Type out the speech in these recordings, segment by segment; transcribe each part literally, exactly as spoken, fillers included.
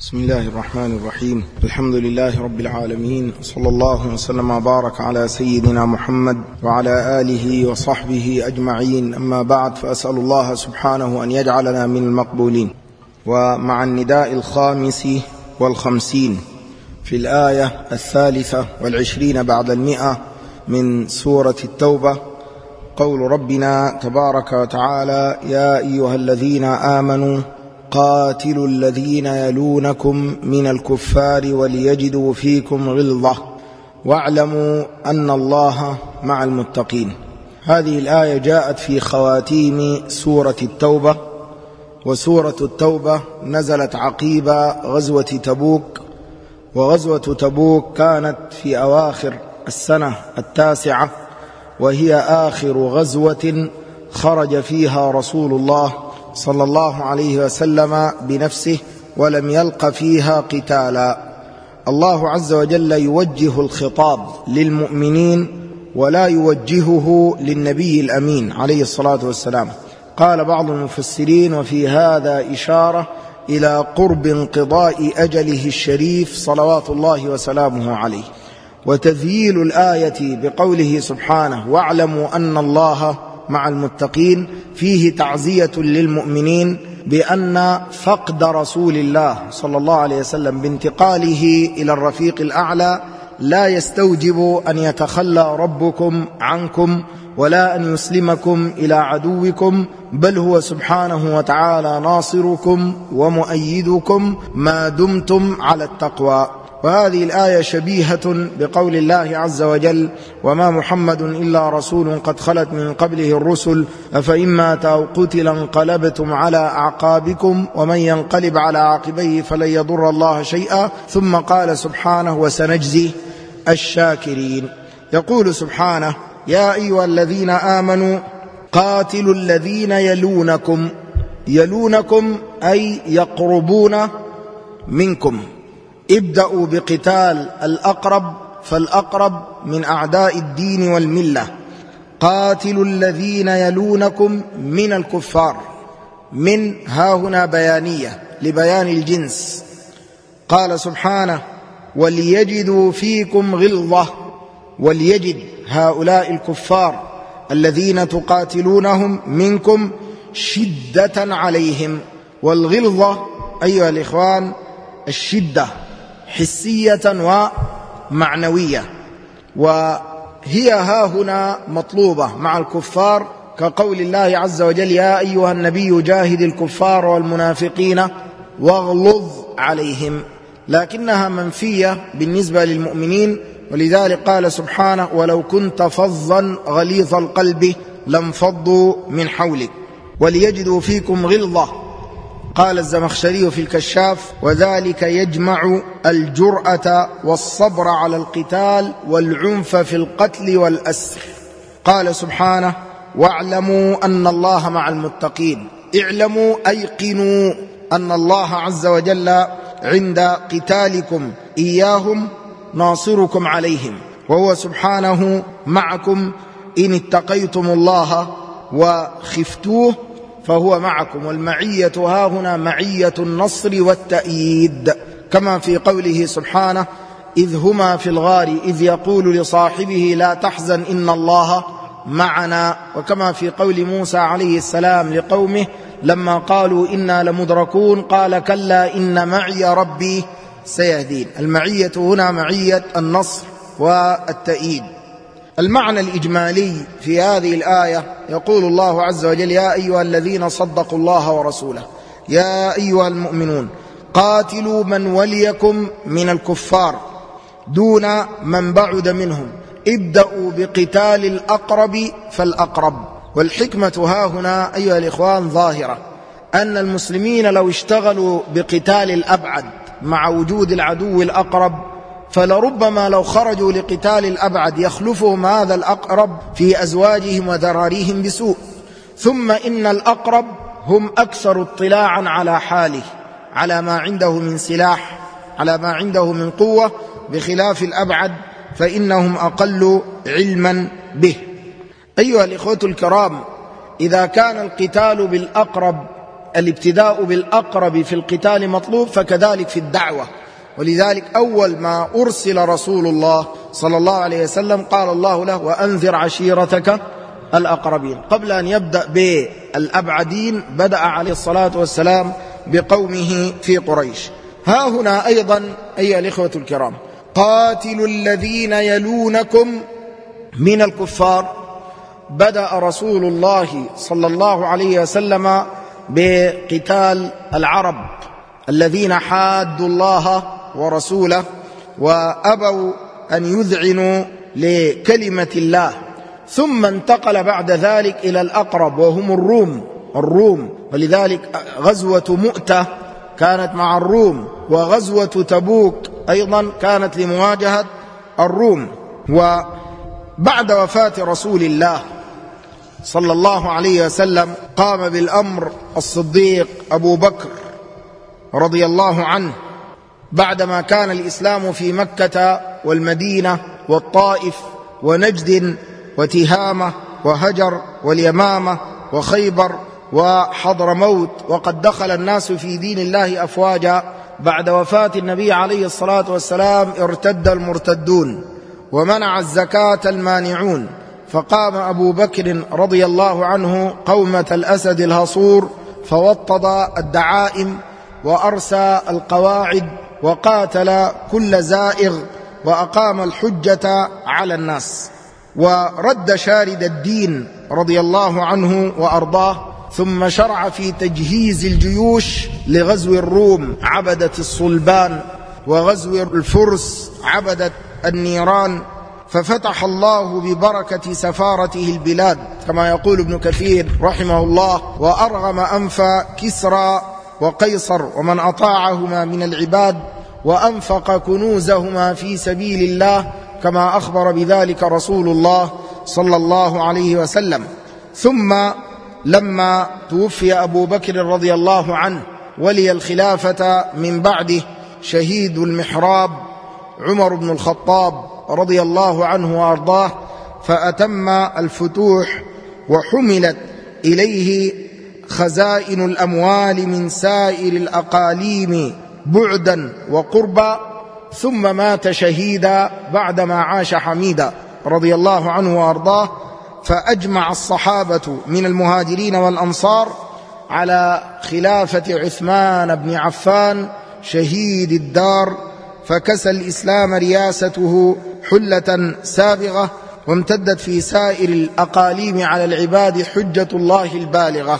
بسم الله الرحمن الرحيم. الحمد لله رب العالمين، صلى الله وسلم وبارك على سيدنا محمد وعلى آله وصحبه أجمعين. أما بعد، فأسأل الله سبحانه أن يجعلنا من المقبولين. ومع النداء الخامس والخمسين في الآية الثالثة والعشرين بعد المئة من سورة التوبة، قول ربنا تبارك وتعالى: يا أيها الذين آمنوا قاتلوا الذين يلونكم من الكفار وليجدوا فيكم غلظة واعلموا أن الله مع المتقين. هذه الآية جاءت في خواتيم سورة التوبة، وسورة التوبة نزلت عقيب غزوة تبوك، وغزوة تبوك كانت في أواخر السنة التاسعة، وهي آخر غزوة خرج فيها رسول الله صلى الله عليه وسلم بنفسه، ولم يلق فيها قتالا. الله عز وجل يوجه الخطاب للمؤمنين ولا يوجهه للنبي الأمين عليه الصلاة والسلام. قال بعض المفسرين: وفي هذا إشارة إلى قرب انقضاء أجله الشريف صلوات الله وسلامه عليه. وتذييل الآية بقوله سبحانه: واعلموا أن الله مع المتقين، فيه تعزية للمؤمنين بأن فقد رسول الله صلى الله عليه وسلم بانتقاله إلى الرفيق الأعلى لا يستوجب أن يتخلى ربكم عنكم ولا أن يسلمكم إلى عدوكم، بل هو سبحانه وتعالى ناصركم ومؤيدكم ما دمتم على التقوى. وهذه الآية شبيهة بقول الله عز وجل: وما محمد إلا رسول قد خلت من قبله الرسل أفإن مات أو قتل انقلبتم على أعقابكم ومن ينقلب على عاقبيه فلن يضر الله شيئا. ثم قال سبحانه: وسنجزي الشاكرين. يقول سبحانه: يا أيها الذين آمنوا قاتلوا الذين يلونكم. يلونكم أي يقربون منكم. ابدأوا بقتال الأقرب، فالأقرب من أعداء الدين والملة. قاتلوا الذين يلونكم من الكفار. من هاهنا بيانية لبيان الجنس. قال سبحانه: وليجدوا فيكم غلظة. وليجد هؤلاء الكفار الذين تقاتلونهم منكم شدة عليهم. والغلظة أيها الإخوان الشدة حسية ومعنوية، وهي هاهنا مطلوبة مع الكفار، كقول الله عز وجل: يا أيها النبي جاهد الكفار والمنافقين واغلظ عليهم. لكنها منفية بالنسبة للمؤمنين، ولذلك قال سبحانه: ولو كنت فظا غليظ القلب لانفضوا من حولك. وليجدوا فيكم غلظة. قال الزمخشري في الكشاف: وذلك يجمع الجرأة والصبر على القتال والعنف في القتل والأسر. قال سبحانه: واعلموا أن الله مع المتقين. اعلموا أيقنوا أن الله عز وجل عند قتالكم إياهم ناصركم عليهم، وهو سبحانه معكم إن اتقيتم الله وخفتوه فهو معكم. والمعية هاهنا معية النصر والتأييد، كما في قوله سبحانه: إذ هما في الغار إذ يقول لصاحبه لا تحزن إن الله معنا. وكما في قول موسى عليه السلام لقومه لما قالوا إنا لمدركون قال: كلا إن معي ربي سيهدين. المعية هنا معية النصر والتأييد. المعنى الإجمالي في هذه الآية: يقول الله عز وجل: يا أيها الذين صدقوا الله ورسوله، يا أيها المؤمنون قاتلوا من وليكم من الكفار دون من بعد منهم. ابدأوا بقتال الأقرب فالأقرب. والحكمة هاهنا أيها الإخوان ظاهرة، أن المسلمين لو اشتغلوا بقتال الأبعد مع وجود العدو الأقرب، فلربما لو خرجوا لقتال الأبعد يخلفهم هذا الأقرب في أزواجهم وذراريهم بسوء. ثم إن الأقرب هم أكثر اطلاعا على حاله، على ما عنده من سلاح، على ما عنده من قوة، بخلاف الأبعد فإنهم أقل علما به. أيها الإخوة الكرام، إذا كان القتال بالأقرب الابتداء بالأقرب في القتال مطلوب، فكذلك في الدعوة. ولذلك أول ما أرسل رسول الله صلى الله عليه وسلم قال الله له: وأنذر عشيرتك الأقربين. قبل أن يبدأ بالأبعدين بدأ عليه الصلاة والسلام بقومه في قريش. ها هنا أيضا أيها الإخوة الكرام، قاتلوا الذين يلونكم من الكفار. بدأ رسول الله صلى الله عليه وسلم بقتال العرب الذين حادوا الله ورسوله وأبوا أن يذعنوا لكلمة الله، ثم انتقل بعد ذلك إلى الأقرب وهم الروم الروم ولذلك غزوة مؤتة كانت مع الروم، وغزوة تبوك أيضا كانت لمواجهة الروم. وبعد وفاة رسول الله صلى الله عليه وسلم قام بالأمر الصديق أبو بكر رضي الله عنه، بعدما كان الإسلام في مكة والمدينة والطائف ونجد وتهامة وهجر واليمامة وخيبر وحضرموت، وقد دخل الناس في دين الله أفواجا. بعد وفاة النبي عليه الصلاة والسلام ارتد المرتدون ومنع الزكاة المانعون، فقام أبو بكر رضي الله عنه قومة الأسد الهصور فوطد الدعائم وأرسى القواعد وقاتل كل زائغ وأقام الحجة على الناس، ورد شارد الدين رضي الله عنه وأرضاه، ثم شرع في تجهيز الجيوش لغزو الروم عبدة الصلبان وغزو الفرس عبدة النيران، ففتح الله ببركة سفارته البلاد كما يقول ابن كثير رحمه الله، وأرغم أنف كسرى وقيصر ومن أطاعهما من العباد، وأنفق كنوزهما في سبيل الله كما أخبر بذلك رسول الله صلى الله عليه وسلم. ثم لما توفي أبو بكر رضي الله عنه ولي الخلافة من بعده شهيد المحراب عمر بن الخطاب رضي الله عنه وأرضاه، فأتم الفتوح وحملت إليه خزائن الأموال من سائر الأقاليم بعدا وقربا، ثم مات شهيدا بعدما عاش حميدا رضي الله عنه وأرضاه. فأجمع الصحابة من المهاجرين والأنصار على خلافة عثمان بن عفان شهيد الدار، فكسى الإسلام رياسته حلة سابغة، وامتدت في سائر الأقاليم على العباد حجة الله البالغة.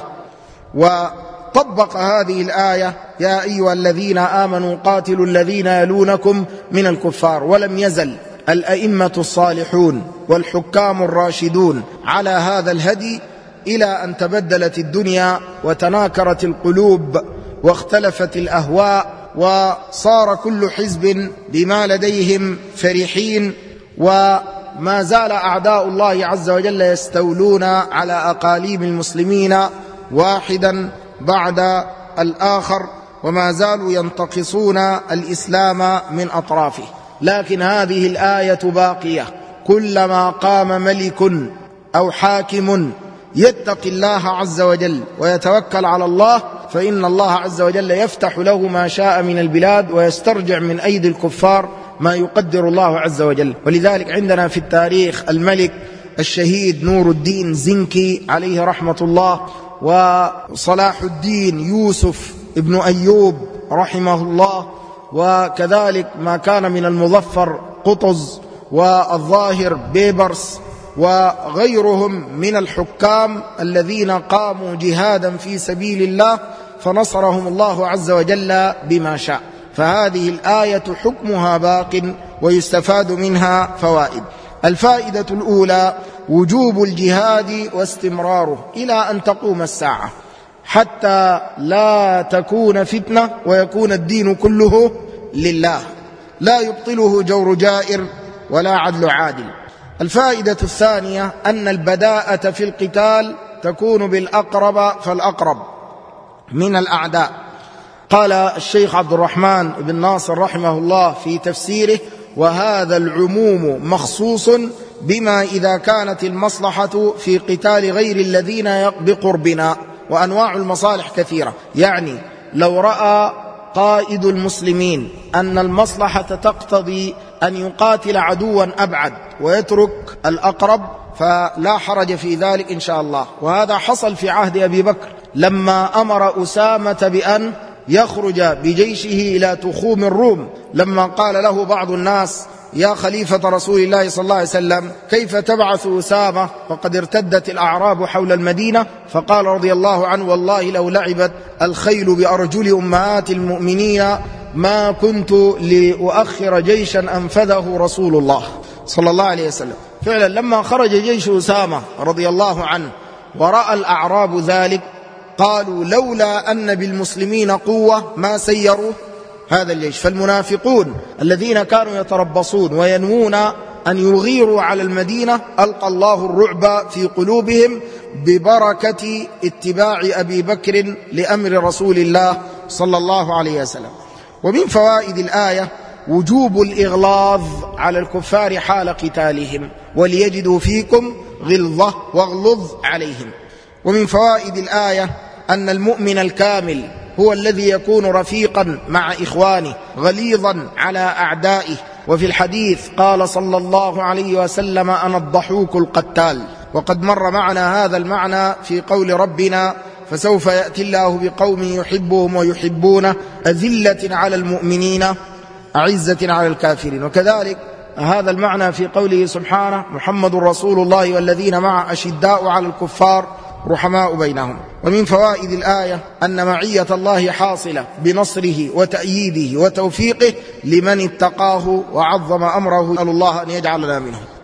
وطبق هذه الآية: يا أيها الذين آمنوا قاتلوا الذين يلونكم من الكفار. ولم يزل الأئمة الصالحون والحكام الراشدون على هذا الهدي إلى أن تبدلت الدنيا وتناكرت القلوب واختلفت الأهواء، وصار كل حزب بما لديهم فرحين، وما زال أعداء الله عز وجل يستولون على أقاليم المسلمين واحدا بعد الآخر، وما زالوا ينتقصون الإسلام من أطرافه. لكن هذه الآية باقية: كلما قام ملك أو حاكم يتقي الله عز وجل ويتوكل على الله فإن الله عز وجل يفتح له ما شاء من البلاد ويسترجع من أيدي الكفار ما يقدر الله عز وجل. ولذلك عندنا في التاريخ الملك الشهيد نور الدين زنكي عليه رحمة الله، وصلاح الدين يوسف ابن أيوب رحمه الله، وكذلك ما كان من المظفر قطز والظاهر بيبرس وغيرهم من الحكام الذين قاموا جهادا في سبيل الله فنصرهم الله عز وجل بما شاء. فهذه الآية حكمها باق ويستفاد منها فوائد. الفائدة الأولى: وجوب الجهاد واستمراره إلى أن تقوم الساعة، حتى لا تكون فتنة ويكون الدين كله لله، لا يبطله جور جائر ولا عدل عادل. الفائدة الثانية: أن البداءة في القتال تكون بالأقرب فالأقرب من الأعداء. قال الشيخ عبد الرحمن بن ناصر رحمه الله في تفسيره: وهذا العموم مخصوص بما إذا كانت المصلحة في قتال غير الذين بقربنا. وأنواع المصالح كثيرة. يعني لو رأى قائد المسلمين أن المصلحة تقتضي أن يقاتل عدوا أبعد ويترك الأقرب فلا حرج في ذلك إن شاء الله. وهذا حصل في عهد أبي بكر لما أمر أسامة بأن يخرج بجيشه إلى تخوم الروم، لما قال له بعض الناس: يا خليفة رسول الله صلى الله عليه وسلم، كيف تبعث أسامة وقد ارتدت الأعراب حول المدينة؟ فقال رضي الله عنه: والله لو لعبت الخيل بأرجل أمهات المؤمنين ما كنت لأؤخر جيشا أنفذه رسول الله صلى الله عليه وسلم. فعلا لما خرج جيش أسامة رضي الله عنه ورأى الأعراب ذلك قالوا: لولا أن بالمسلمين قوة ما سيروا هذا الجيش. فالمنافقون الذين كانوا يتربصون وينوون أن يغيروا على المدينة ألقى الله الرعب في قلوبهم ببركة اتباع أبي بكر لأمر رسول الله صلى الله عليه وسلم. ومن فوائد الآية وجوب الإغلاظ على الكفار حال قتالهم، وليجدوا فيكم غلظة واغلظ عليهم. ومن فوائد الآية أن المؤمن الكامل هو الذي يكون رفيقا مع إخوانه غليظا على أعدائه. وفي الحديث قال صلى الله عليه وسلم: أنا الضحوك القتال. وقد مر معنا هذا المعنى في قول ربنا: فسوف يأتي الله بقوم يحبهم ويحبونه أذلة على المؤمنين أعزة على الكافرين. وكذلك هذا المعنى في قوله سبحانه: محمد رسول الله والذين معه أشداء على الكفار رحماء بينهم. ومن فوائد الآية أن معية الله حاصلة بنصره وتأييده وتوفيقه لمن اتقاه وعظم أمره. أسأل الله أن يجعلنا منهم.